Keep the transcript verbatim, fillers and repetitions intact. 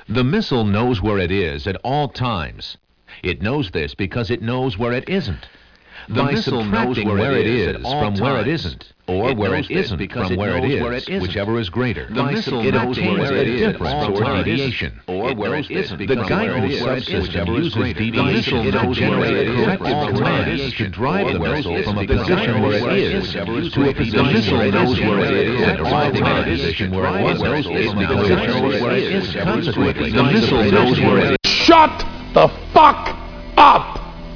The missile knows where it is at all times. It knows this because it knows where it isn't. The By missile knows subtracting where it is at from all where it times, isn't, or it where knows it this isn't because from it where it knows is, where it isn't. whichever is greater. The missile it knows obtains where a it is difference from from where it isn't, radiation, or it where knows it this isn't the because where it guidance is where it subsystem isn't. uses The deviation missile to knows where generate it is corrective from where it commands isn't, to drive or the where it missile isn't from a because position where where it it is is whichever is to a greater. position The missile where it knows isn't where it is and at all driving times. the position where it was Where it is from a because it position knows where where it it is is. whichever is Consequently, greater. the missile knows where it is. Shut the fuck up!